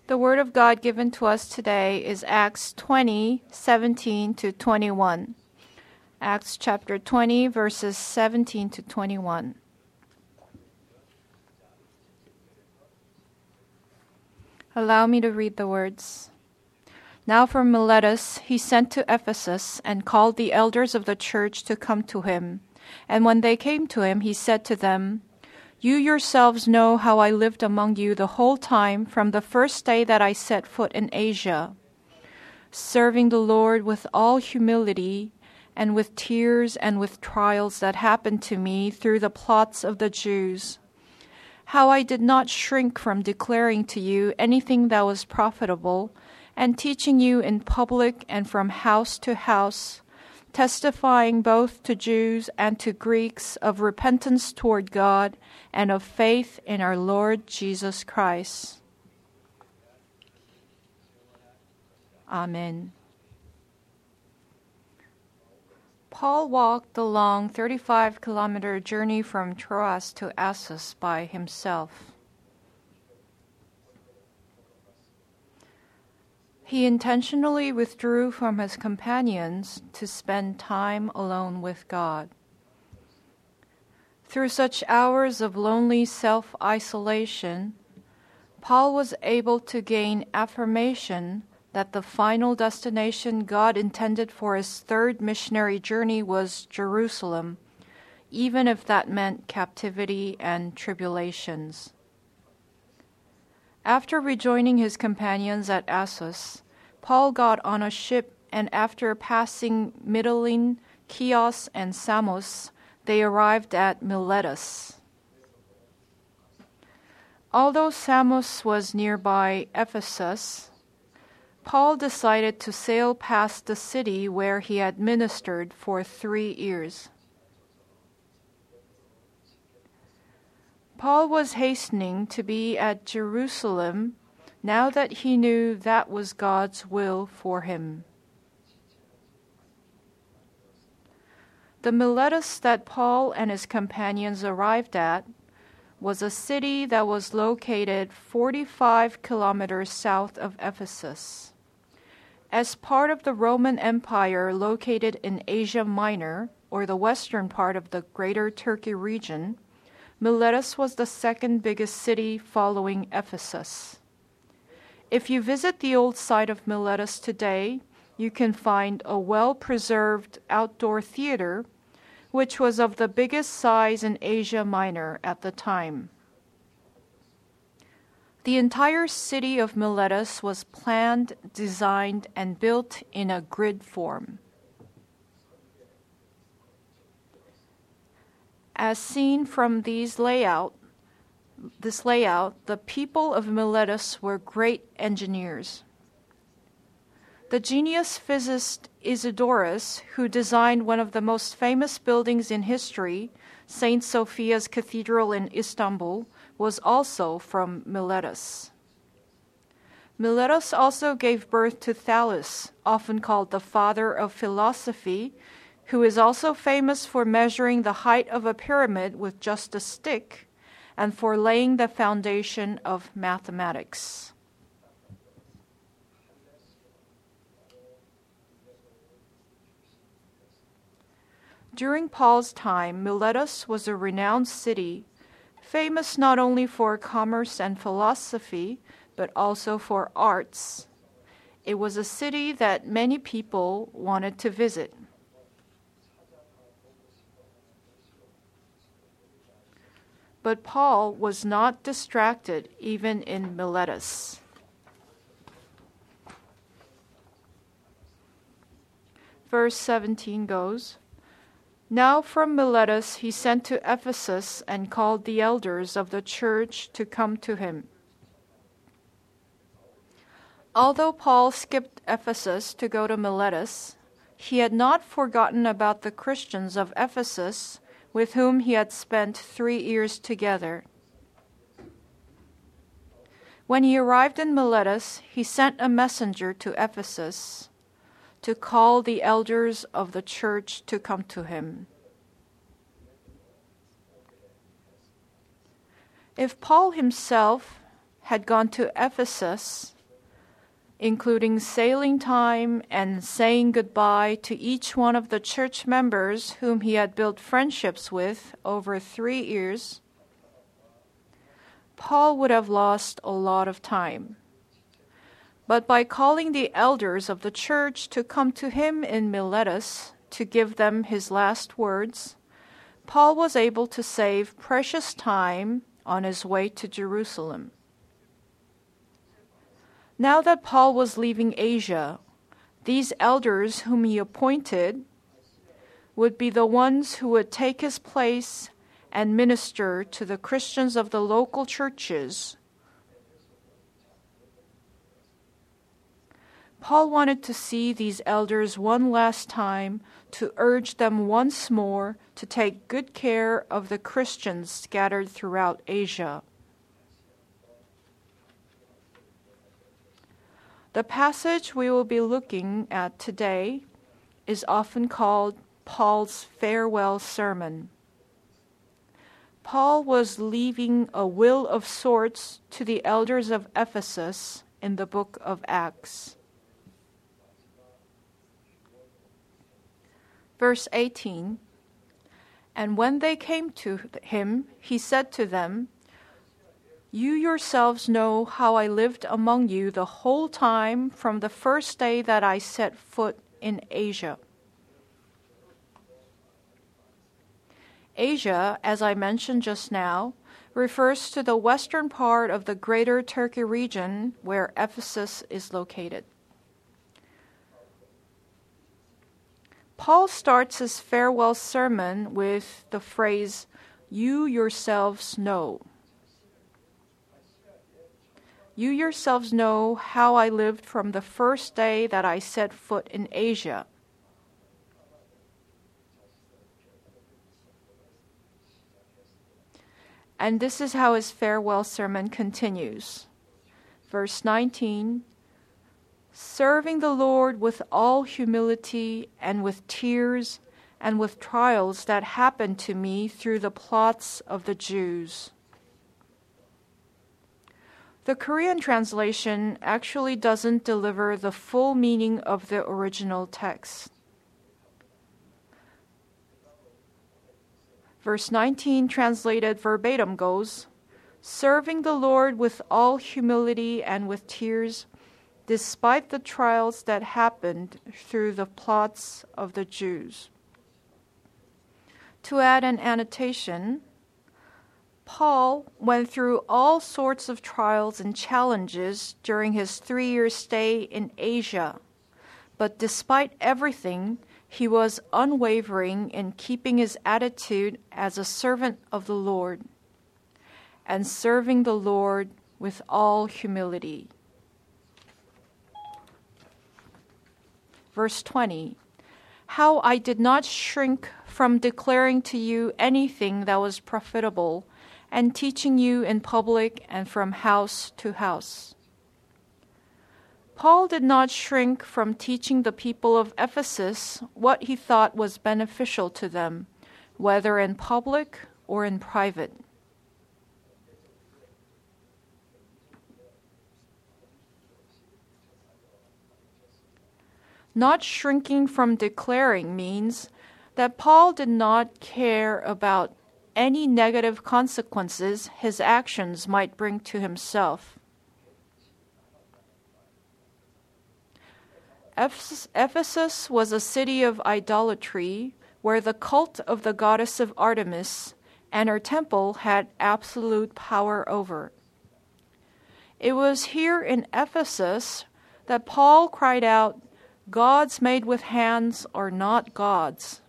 The word of God given to us today is Acts 20:17 to 21. Acts chapter 20, verses 17 to 21. Allow me to read the words. Now from Miletus he sent to Ephesus and called the elders of the church to come to him. And when they came to him, he said to them, "You yourselves know how I lived among you the whole time from the first day that I set foot in Asia, serving the Lord with all humility and with tears and with trials that happened to me through the plots of the Jews. How I did not shrink from declaring to you anything that was profitable, and teaching you in public and from house to house, testifying both to Jews and to Greeks of repentance toward God and of faith in our Lord Jesus Christ." Amen. Paul walked the long 35-kilometer journey from Troas to Assos by himself. He intentionally withdrew from his companions to spend time alone with God. Through such hours of lonely self-isolation, Paul was able to gain affirmation that the final destination God intended for his third missionary journey was Jerusalem, even if that meant captivity and tribulations. After rejoining his companions at Assos, Paul got on a ship, and after passing Mytilene, Chios, and Samos, they arrived at Miletus. Although Samos was nearby Ephesus, Paul decided to sail past the city where he had ministered for 3 years. Paul was hastening to be at Jerusalem now that he knew that was God's will for him. The Miletus that Paul and his companions arrived at was a city that was located 45 kilometers south of Ephesus. As part of the Roman Empire located in Asia Minor, or the western part of the Greater Turkey region, Miletus was the second biggest city following Ephesus. If you visit the old site of Miletus today, you can find a well-preserved outdoor theater, which was of the biggest size in Asia Minor at the time. The entire city of Miletus was planned, designed, and built in a grid form. As seen from this layout, the people of Miletus were great engineers. The genius physicist Isidorus, who designed one of the most famous buildings in history, St. Sophia's Cathedral in Istanbul, was also from Miletus. Miletus also gave birth to Thales, often called the father of philosophy, who is also famous for measuring the height of a pyramid with just a stick and for laying the foundation of mathematics. During Paul's time, Miletus was a renowned city, famous not only for commerce and philosophy, but also for arts. It was a city that many people wanted to visit. But Paul was not distracted even in Miletus. Verse 17 goes, "Now from Miletus he sent to Ephesus and called the elders of the church to come to him." Although Paul skipped Ephesus to go to Miletus, he had not forgotten about the Christians of Ephesus with whom he had spent 3 years together. When he arrived in Miletus, he sent a messenger to Ephesus to call the elders of the church to come to him. If Paul himself had gone to Ephesus, including sailing time and saying goodbye to each one of the church members whom he had built friendships with over 3 years, Paul would have lost a lot of time. But by calling the elders of the church to come to him in Miletus to give them his last words, Paul was able to save precious time on his way to Jerusalem. Now that Paul was leaving Asia, these elders whom he appointed would be the ones who would take his place and minister to the Christians of the local churches. Paul wanted to see these elders one last time to urge them once more to take good care of the Christians scattered throughout Asia. The passage we will be looking at today is often called Paul's farewell sermon. Paul was leaving a will of sorts to the elders of Ephesus in the book of Acts. Verse 18, "And when they came to him, he said to them, 'You yourselves know how I lived among you the whole time from the first day that I set foot in Asia.'" Asia, as I mentioned just now, refers to the western part of the greater Turkey region where Ephesus is located. Paul starts his farewell sermon with the phrase, "You yourselves know." "You yourselves know how I lived from the first day that I set foot in Asia." And this is how his farewell sermon continues. Verse 19, "Serving the Lord with all humility and with tears and with trials that happened to me through the plots of the Jews." The Korean translation actually doesn't deliver the full meaning of the original text. Verse 19 translated verbatim goes, "Serving the Lord with all humility and with tears, despite the trials that happened through the plots of the Jews." To add an annotation, Paul went through all sorts of trials and challenges during his 3-year stay in Asia, but despite everything, he was unwavering in keeping his attitude as a servant of the Lord and serving the Lord with all humility. Verse 20, "How I did not shrink from declaring to you anything that was profitable and teaching you in public and from house to house." Paul did not shrink from teaching the people of Ephesus what he thought was beneficial to them, whether in public or in private. Not shrinking from declaring means that Paul did not care about any negative consequences his actions might bring to himself. Ephesus was a city of idolatry where the cult of the goddess of Artemis and her temple had absolute power over. It was here in Ephesus that Paul cried out, "Gods made with hands are not gods."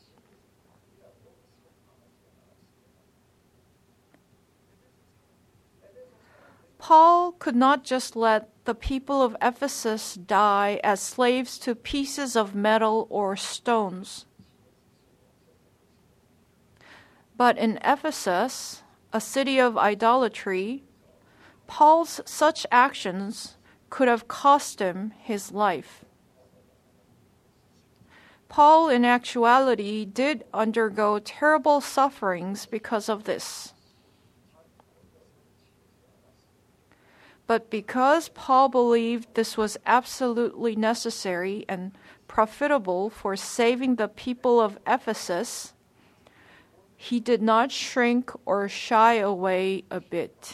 Paul could not just let the people of Ephesus die as slaves to pieces of metal or stones. But in Ephesus, a city of idolatry, Paul's such actions could have cost him his life. Paul, in actuality, did undergo terrible sufferings because of this. But because Paul believed this was absolutely necessary and profitable for saving the people of Ephesus, he did not shrink or shy away a bit.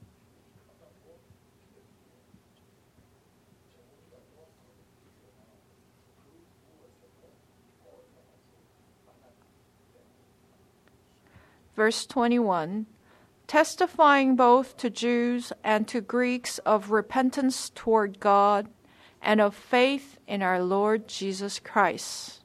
Verse 21, testifying both to Jews and to Greeks of repentance toward God and of faith in our Lord Jesus Christ.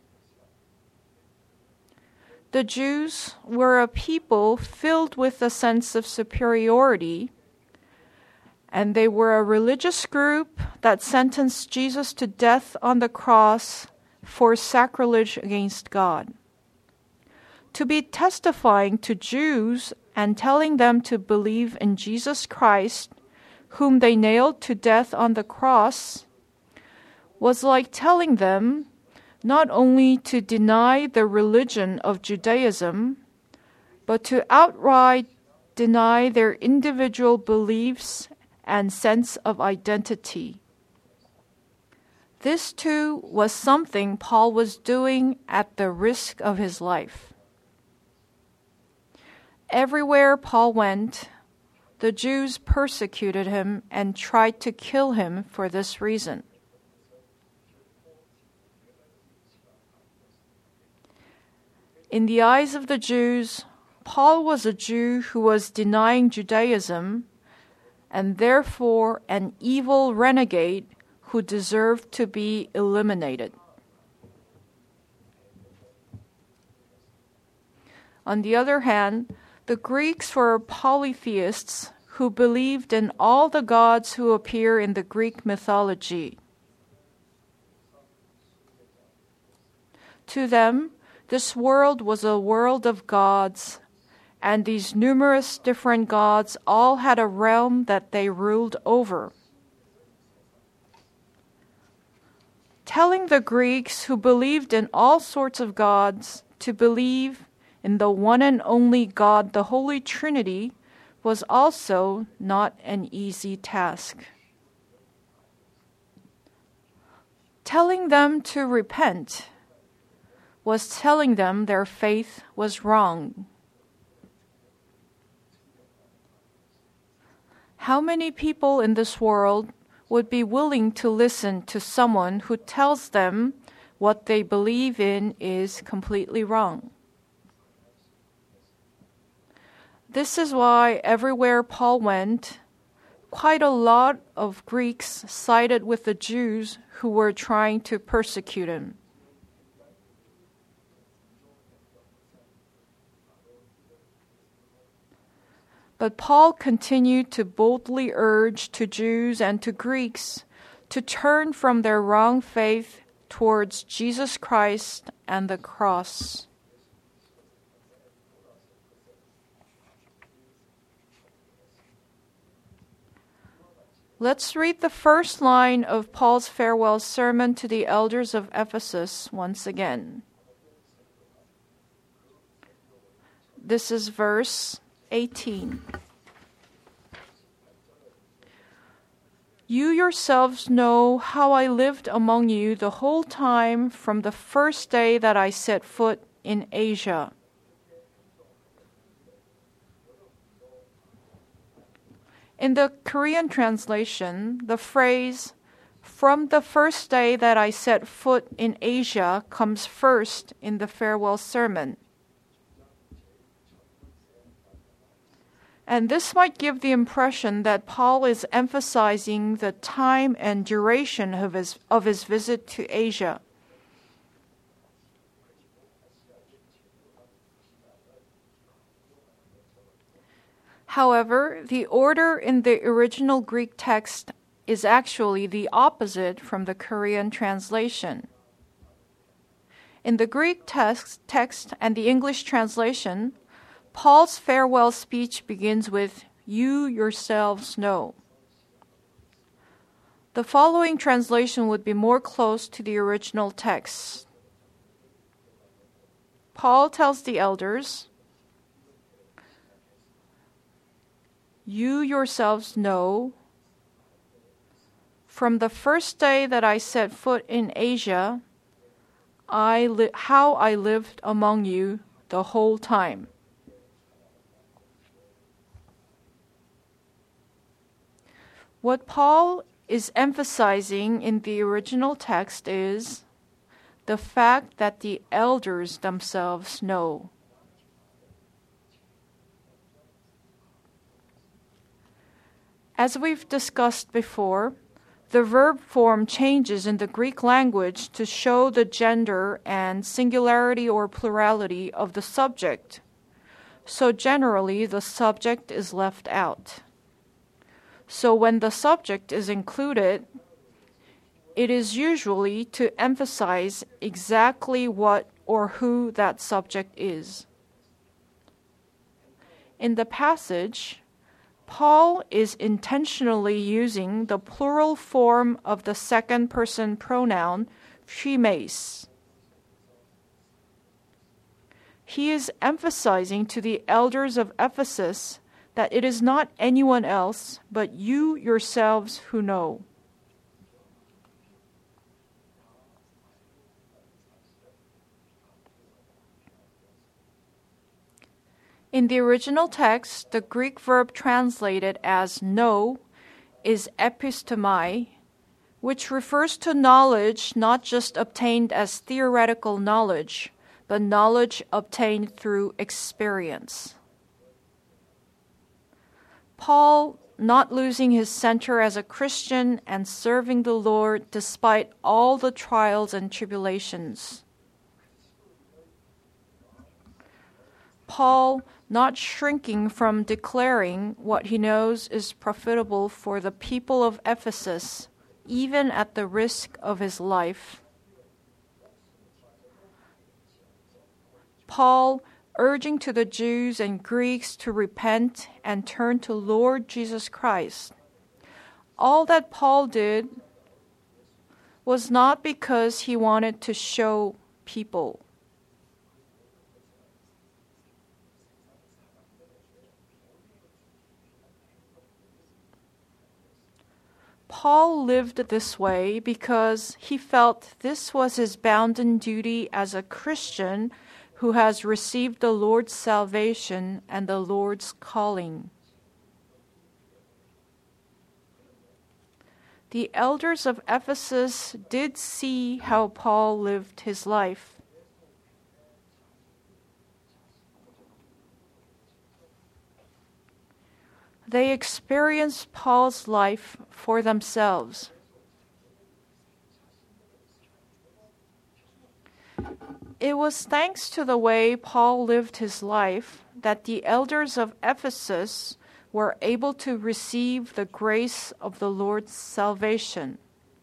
The Jews were a people filled with a sense of superiority, and they were a religious group that sentenced Jesus to death on the cross for sacrilege against God. To be testifying to Jews and telling them to believe in Jesus Christ, whom they nailed to death on the cross, was like telling them not only to deny the religion of Judaism, but to outright deny their individual beliefs and sense of identity. This too was something Paul was doing at the risk of his life. Everywhere Paul went, the Jews persecuted him and tried to kill him for this reason. In the eyes of the Jews, Paul was a Jew who was denying Judaism and therefore an evil renegade who deserved to be eliminated. On the other hand, the Greeks were polytheists who believed in all the gods who appear in the Greek mythology. To them, this world was a world of gods, and these numerous different gods all had a realm that they ruled over. Telling the Greeks who believed in all sorts of gods to believe in the one and only God, the Holy Trinity, was also not an easy task. Telling them to repent was telling them their faith was wrong. How many people in this world would be willing to listen to someone who tells them what they believe in is completely wrong? This is why everywhere Paul went, quite a lot of Greeks sided with the Jews who were trying to persecute him. But Paul continued to boldly urge to Jews and to Greeks to turn from their wrong faith towards Jesus Christ and the cross. Let's read the first line of Paul's farewell sermon to the elders of Ephesus once again. This is verse 18. You yourselves know how I lived among you the whole time from the first day that I set foot in Asia. In the Korean translation, the phrase, "from the first day that I set foot in Asia," comes first in the farewell sermon. And this might give the impression that Paul is emphasizing the time and duration of his visit to Asia. However, the order in the original Greek text is actually the opposite from the Korean translation. In the Greek text and the English translation, Paul's farewell speech begins with, "You yourselves know." The following translation would be more close to the original text. Paul tells the elders, "You yourselves know From the first day that I set foot in Asia, how I lived among you the whole time. What Paul is emphasizing in the original text is the fact that the elders themselves know. As we've discussed before, the verb form changes in the Greek language to show the gender and singularity or plurality of the subject. So generally, the subject is left out. So when the subject is included, it is usually to emphasize exactly what or who that subject is. In the passage, Paul is intentionally using the plural form of the second person pronoun, phimais. He is emphasizing to the elders of Ephesus that it is not anyone else but you yourselves who know. In the original text, the Greek verb translated as know is epistemai, which refers to knowledge not just obtained as theoretical knowledge, but knowledge obtained through experience. Paul, not losing his center as a Christian and serving the Lord despite all the trials and tribulations. Paul, not shrinking from declaring what he knows is profitable for the people of Ephesus, even at the risk of his life. Paul, urging to the Jews and Greeks to repent and turn to Lord Jesus Christ. All that Paul did was not because he wanted to show people. Paul lived this way because he felt this was his bounden duty as a Christian who has received the Lord's salvation and the Lord's calling. The elders of Ephesus did see how Paul lived his life. They experienced Paul's life for themselves. It was thanks to the way Paul lived his life that the elders of Ephesus were able to receive the grace of the Lord's salvation.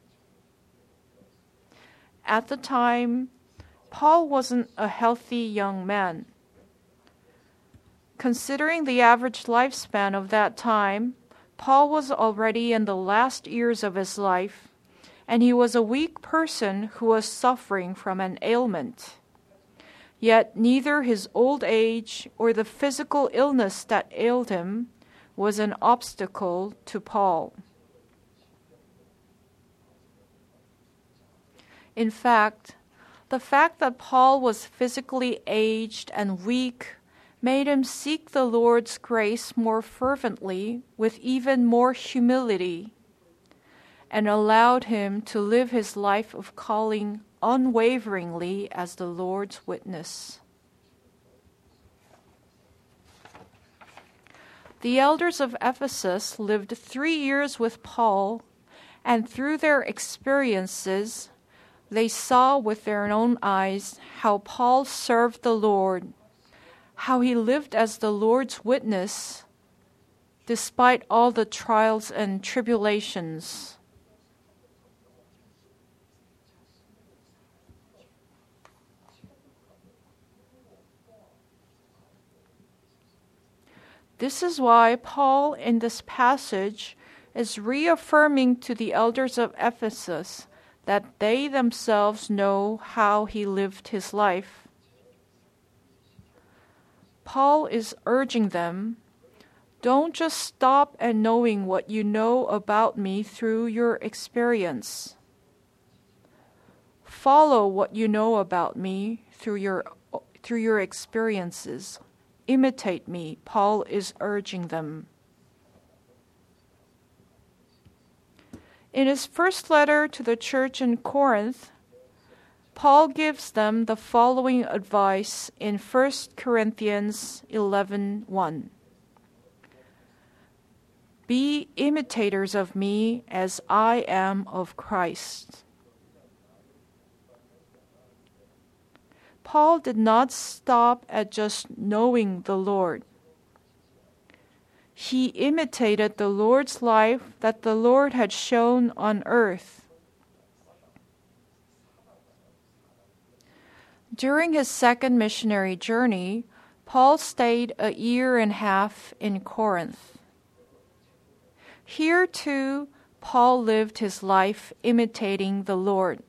At the time, Paul wasn't a healthy young man. Considering the average lifespan of that time, Paul was already in the last years of his life, and he was a weak person who was suffering from an ailment. Yet neither his old age or the physical illness that ailed him was an obstacle to Paul. In fact, the fact that Paul was physically aged and weak made him seek the Lord's grace more fervently with even more humility, and allowed him to live his life of calling unwaveringly as the Lord's witness. The elders of Ephesus lived 3 years with Paul, and through their experiences, they saw with their own eyes how Paul served the Lord, how he lived as the Lord's witness despite all the trials and tribulations. This is why Paul in this passage is reaffirming to the elders of Ephesus that they themselves know how he lived his life. Paul is urging them, Don't just stop at knowing what you know about me through your experience. Follow what you know about me through your experiences. Imitate me, Paul is urging them. In his first letter to the church in Corinth, Paul gives them the following advice in 1 Corinthians 11:1. Be imitators of me as I am of Christ. Paul did not stop at just knowing the Lord. He imitated the Lord's life that the Lord had shown on earth. During his second missionary journey, Paul stayed 1.5 years in Corinth. Here too, Paul lived his life imitating the Lord.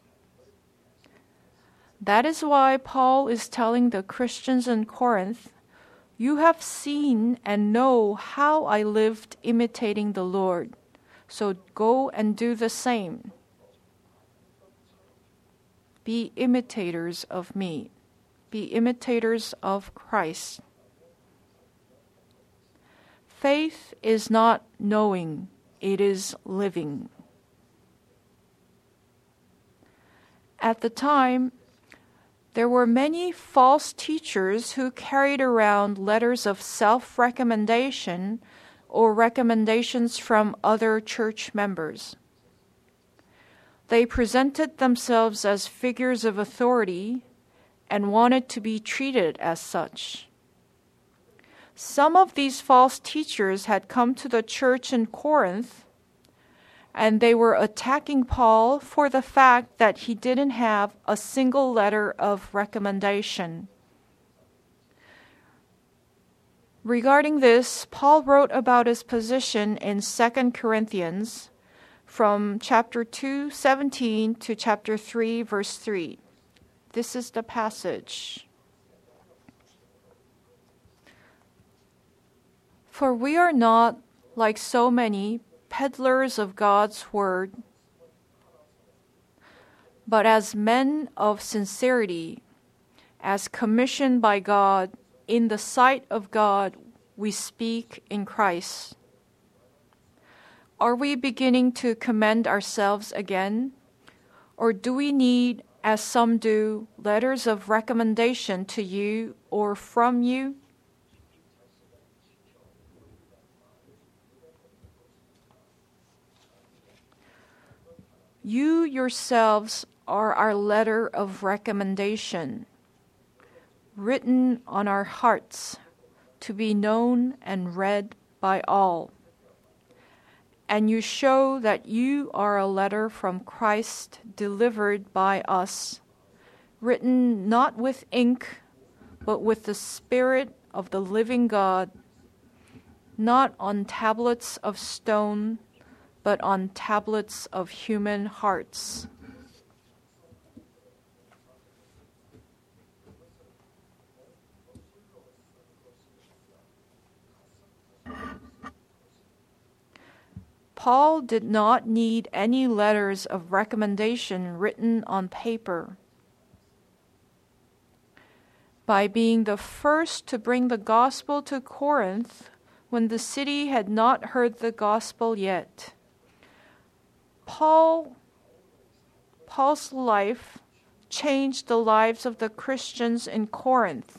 That is why Paul is telling the Christians in Corinth, "You have seen and know how I lived imitating the Lord, so go and do the same. Be imitators of me. Be imitators of Christ." Faith is not knowing, it is living. At the time, there were many false teachers who carried around letters of self-recommendation or recommendations from other church members. They presented themselves as figures of authority and wanted to be treated as such. Some of these false teachers had come to the church in Corinth, and they were attacking Paul for the fact that he didn't have a single letter of recommendation. Regarding this, Paul wrote about his position in 2 Corinthians from chapter 2:17 to chapter 3, verse 3. This is the passage. For we are not, like so many, peddlers of God's word, but as men of sincerity, as commissioned by God, in the sight of God, we speak in Christ. Are we beginning to commend ourselves again? Or do we need, as some do, letters of recommendation to you or from you? You yourselves are our letter of recommendation, written on our hearts to be known and read by all. And you show that you are a letter from Christ delivered by us, written not with ink, but with the Spirit of the living God, not on tablets of stone, but on tablets of human hearts. Paul did not need any letters of recommendation written on paper. By being the first to bring the gospel to Corinth when the city had not heard the gospel yet, Paul's life changed the lives of the Christians in Corinth.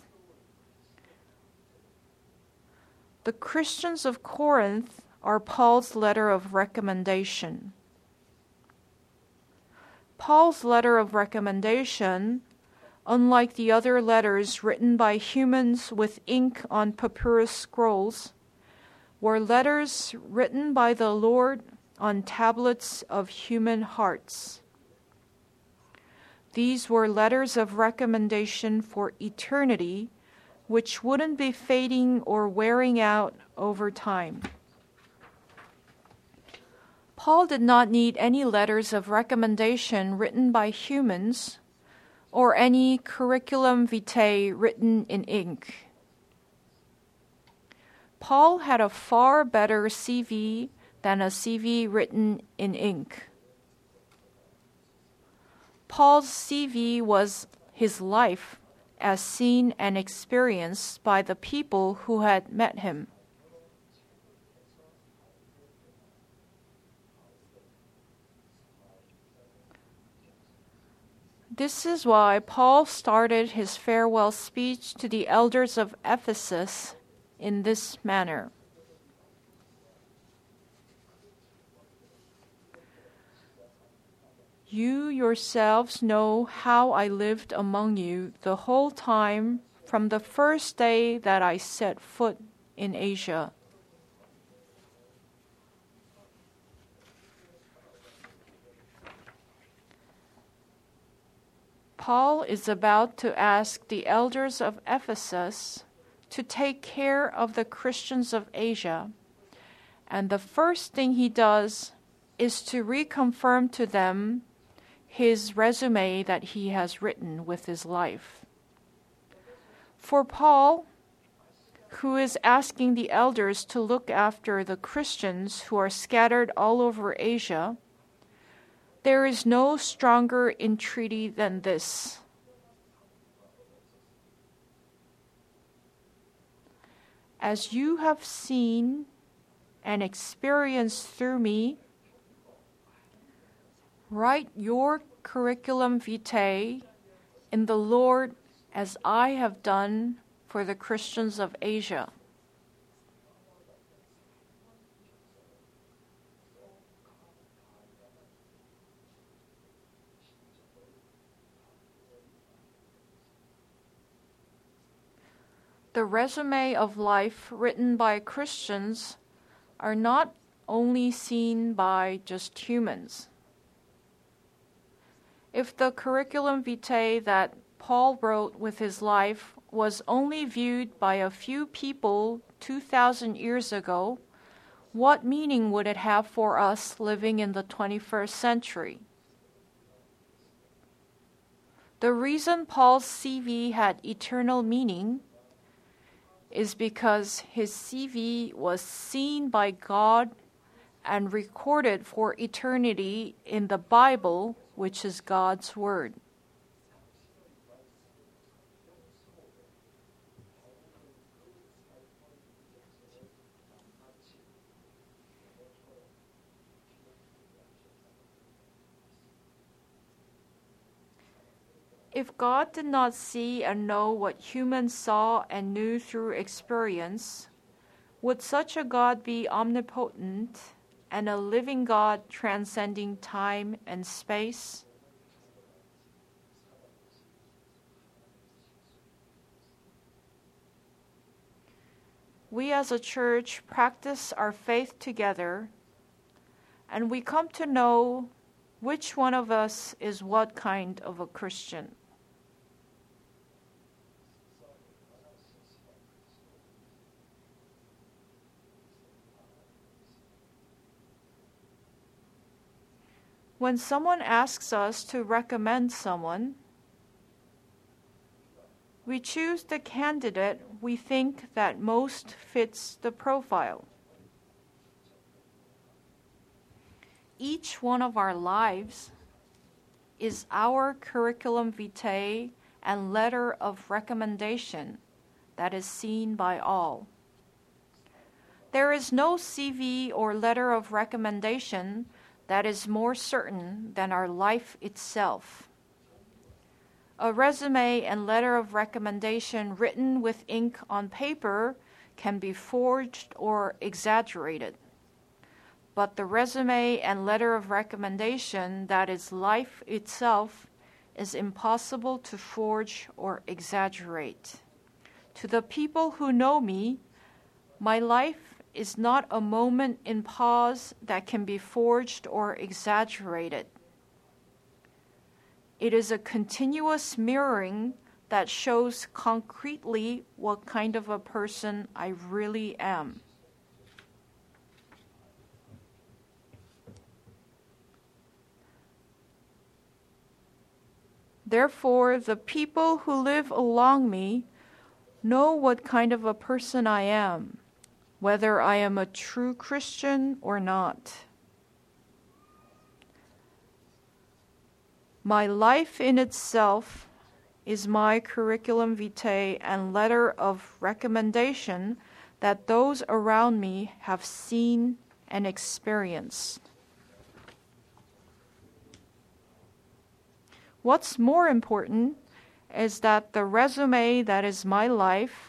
The Christians of Corinth are Paul's letter of recommendation. Paul's letter of recommendation, unlike the other letters written by humans with ink on papyrus scrolls, were letters written by the Lord on tablets of human hearts. These were letters of recommendation for eternity, which wouldn't be fading or wearing out over time. Paul did not need any letters of recommendation written by humans or any curriculum vitae written in ink. Paul had a far better CV than a CV written in ink. Paul's CV was his life as seen and experienced by the people who had met him. This is why Paul started his farewell speech to the elders of Ephesus in this manner. You yourselves know how I lived among you the whole time from the first day that I set foot in Asia. Paul is about to ask the elders of Ephesus to take care of the Christians of Asia, and the first thing he does is to reconfirm to them his resume that he has written with his life. For Paul, who is asking the elders to look after the Christians who are scattered all over Asia, there is no stronger entreaty than this. As you have seen and experienced through me, write your curriculum vitae in the Lord as I have done for the Christians of Asia. The resume of life written by Christians are not only seen by just humans. If the curriculum vitae that Paul wrote with his life was only viewed by a few people 2,000 years ago, what meaning would it have for us living in the 21st century? The reason Paul's CV had eternal meaning is because his CV was seen by God and recorded for eternity in the Bible, which is God's Word. If God did not see and know what humans saw and knew through experience, would such a God be omnipotent and a living God transcending time and space? We as a church practice our faith together, and we come to know which one of us is what kind of a Christian. When someone asks us to recommend someone, we choose the candidate we think that most fits the profile. Each one of our lives is our curriculum vitae and letter of recommendation that is seen by all. There is no CV or letter of recommendation that is more certain than our life itself. A resume and letter of recommendation written with ink on paper can be forged or exaggerated. But the resume and letter of recommendation that is life itself is impossible to forge or exaggerate. To the people who know me, my life is not a moment in pause that can be forged or exaggerated. It is a continuous mirroring that shows concretely what kind of a person I really am. Therefore, the people who live along me know what kind of a person I am, whether I am a true Christian or not. My life in itself is my curriculum vitae and letter of recommendation that those around me have seen and experienced. What's more important is that the resume that is my life,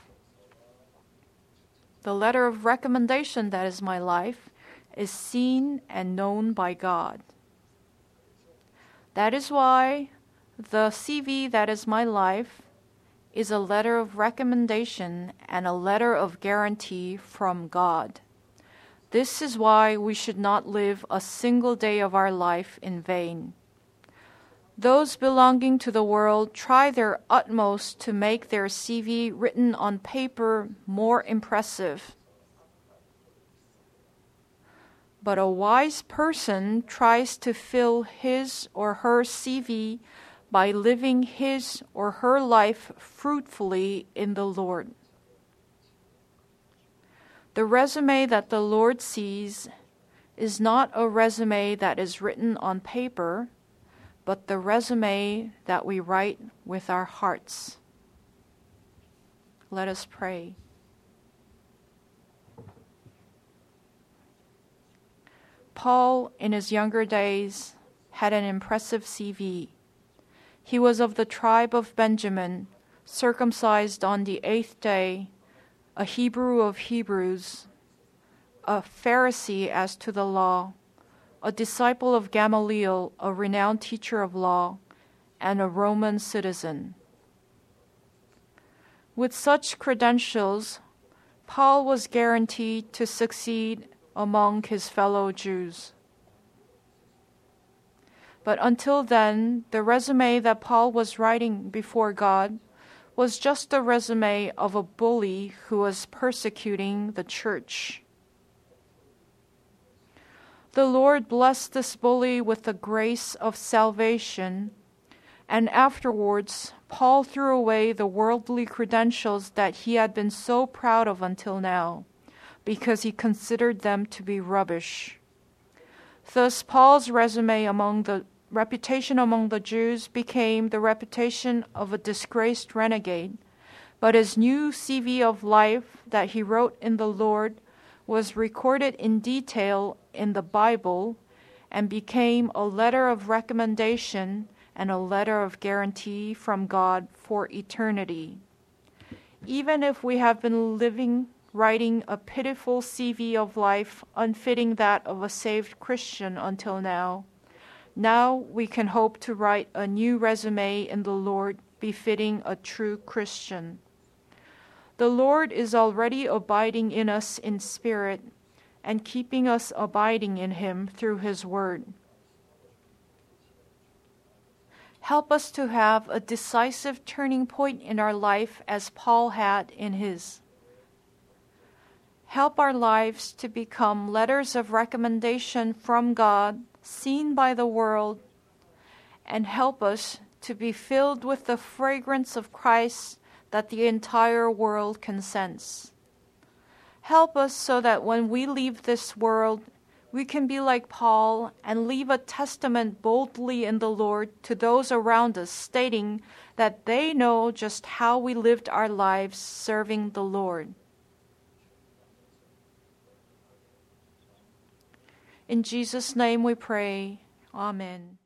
the letter of recommendation that is my life, is seen and known by God. That is why the CV that is my life is a letter of recommendation and a letter of guarantee from God. This is why we should not live a single day of our life in vain. Those belonging to the world try their utmost to make their CV written on paper more impressive. But a wise person tries to fill his or her CV by living his or her life fruitfully in the Lord. The resume that the Lord sees is not a resume that is written on paper, but the resume that we write with our hearts. Let us pray. Paul, in his younger days, had an impressive CV. He was of the tribe of Benjamin, circumcised on the 8th day, a Hebrew of Hebrews, a Pharisee as to the law, a disciple of Gamaliel, a renowned teacher of law, and a Roman citizen. With such credentials, Paul was guaranteed to succeed among his fellow Jews. But until then, the resume that Paul was writing before God was just the resume of a bully who was persecuting the church. The Lord blessed this bully with the grace of salvation, and afterwards, Paul threw away the worldly credentials that he had been so proud of until now, because he considered them to be rubbish. Thus, Paul's reputation among the Jews became the reputation of a disgraced renegade, but his new CV of life that he wrote in the Lord was recorded in detail in the Bible and became a letter of recommendation and a letter of guarantee from God for eternity. Even if we have been writing a pitiful CV of life unfitting that of a saved Christian until now we can hope to write a new resume in the Lord befitting a true Christian. The Lord is already abiding in us in spirit and keeping us abiding in Him through His Word. Help us to have a decisive turning point in our life as Paul had in his. Help our lives to become letters of recommendation from God, seen by the world, and help us to be filled with the fragrance of Christ that the entire world can sense. Help us so that when we leave this world, we can be like Paul and leave a testament boldly in the Lord to those around us, stating that they know just how we lived our lives serving the Lord. In Jesus' name we pray. Amen.